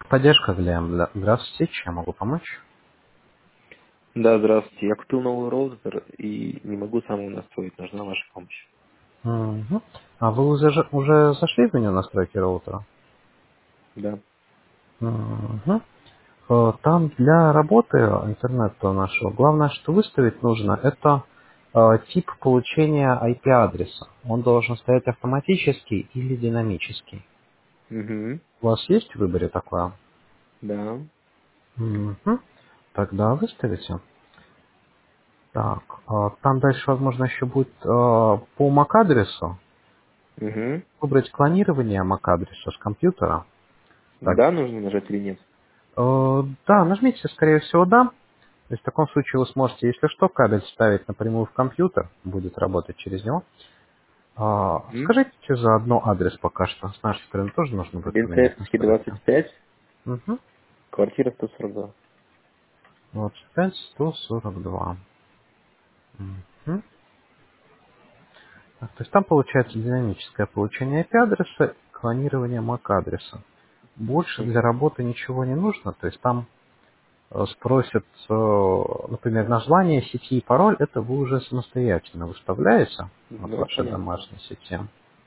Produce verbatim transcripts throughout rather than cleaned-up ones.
Техподдержка, Глеб. Для- Здравствуйте, чем могу помочь? Да, здравствуйте. Я купил новый роутер и не могу сам его настроить. Нужна ваша помощь. Мгм. А вы уже, ж- уже зашли в меню настройки роутера? Да. Мгм. Э, Там для работы интернета нашего главное, что выставить нужно, это э, тип получения ай пи-адреса. Он должен стоять автоматический или динамический. Угу. У вас есть в выборе такое? Да. Мгм. Тогда выставите. Так, э, там дальше, возможно, еще будет э, по MAC-адресу Угу. выбрать клонирование MAC-адреса с компьютера. Так, Да, нужно нажать или нет? э, да, нажмите, скорее всего, да. То есть в таком случае вы сможете, если что, кабель ставить напрямую в компьютер, будет работать через него. А, Угу. скажите заодно адрес пока что. С нашей стороны тоже нужно будет поменять Бенцеевский настройки. двадцать пять, Угу. квартира сто сорок два. двадцать пять сто сорок два. Мгм. Так, то есть там получается динамическое получение ай пи-адреса, клонирование MAC-адреса. Больше для Угу. работы ничего не нужно, то есть там э, спросят, э, например, название сети и пароль, это вы уже самостоятельно выставляете от Да, вашей понятно. домашней сети.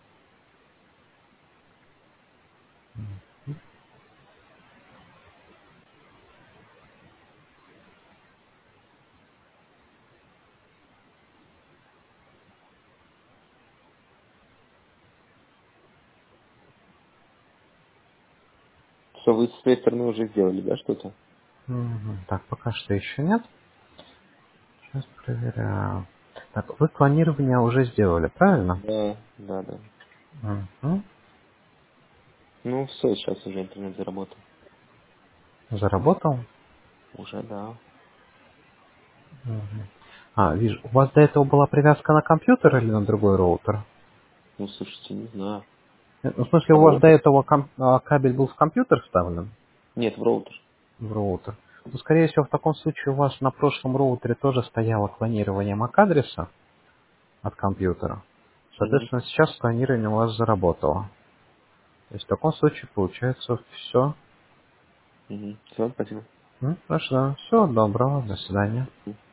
Что вы с своей стороны уже сделали, да, что-то? Мгм. Так, пока что еще нет. Сейчас проверяю. Так, вы клонирование уже сделали, правильно? Да, да, да. Мгм. Ну, все, сейчас уже интернет заработал. Заработал? Уже, да. Мгм. А, вижу. У вас до этого была привязка на компьютер или на другой роутер? Ну, слушайте, не знаю. Э, Ну, в смысле, На у вас до роутер? этого ком- а, кабель был в компьютер вставлен? Нет, в роутер. В роутер. Ну, скорее всего, в таком случае у вас на прошлом роутере тоже стояло клонирование MAC-адреса от компьютера. Угу. Соответственно, сейчас клонирование у вас заработало. То есть в таком случае получается все. Угу. Все, спасибо. Ну, хорошо. Всего доброго. До свидания.